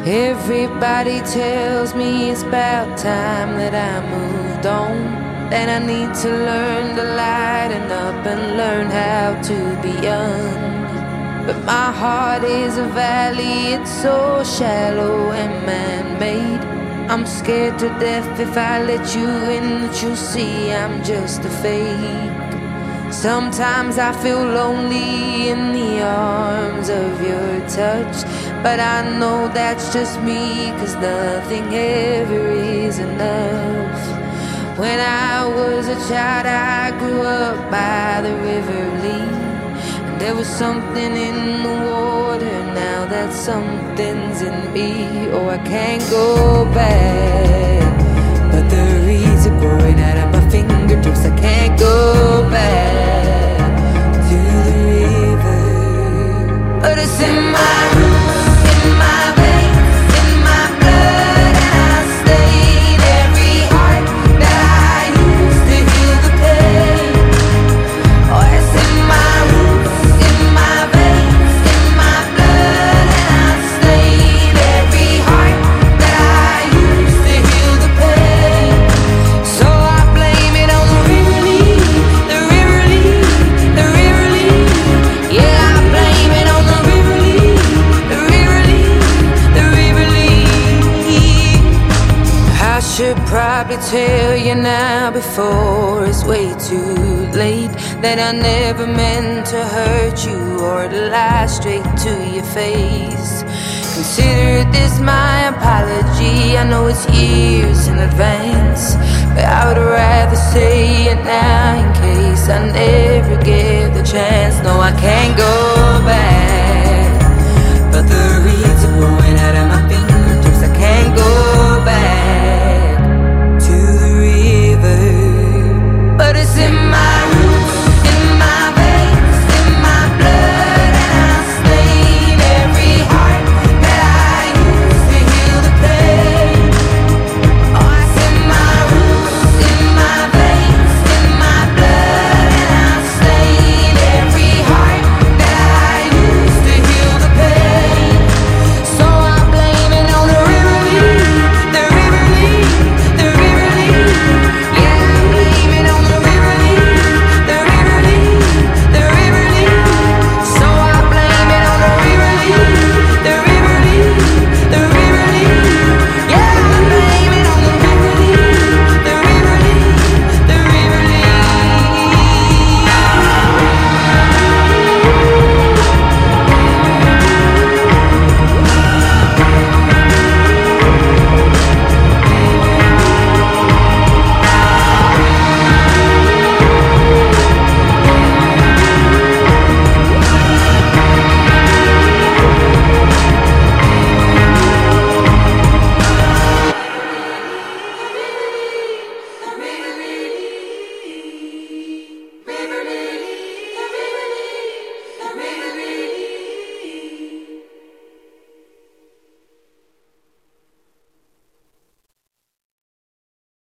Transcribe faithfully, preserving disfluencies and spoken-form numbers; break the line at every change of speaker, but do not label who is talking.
Everybody tells me it's about time that I moved on, that I need to learn to lighten up and learn how to be young. But my heart is a valley, it's so shallow and man-made. I'm scared to death if I let you in that you'll see I'm just a fake. Sometimes I feel lonely in the arms of your touch, but I know that's just me, 'cause nothing ever is enough. When I was a child I grew up by the River Lee, and there was something in the water, now that something's in me. Oh, I can't go back, but the reeds are growing out of my fingertips. I can't go back to the river, but it's in my roots, in my veins, in my blood, and I stayed every heart that I used to heal the pain. Oh, it's in my roots, in my veins, in my blood, and I stayed every heart that I used to heal the pain. So I blame it on the river Lee, the river Lee, the river Lee. Yeah, I blame it on the river Lee, the river Lee, the river Lee. I should probably tell you now before it's way too late, that I never meant to hurt you or to lie straight to your face. Consider this my apology, I know it's years in advance, but I would rather say it now in case I never get the chance. No, I can't go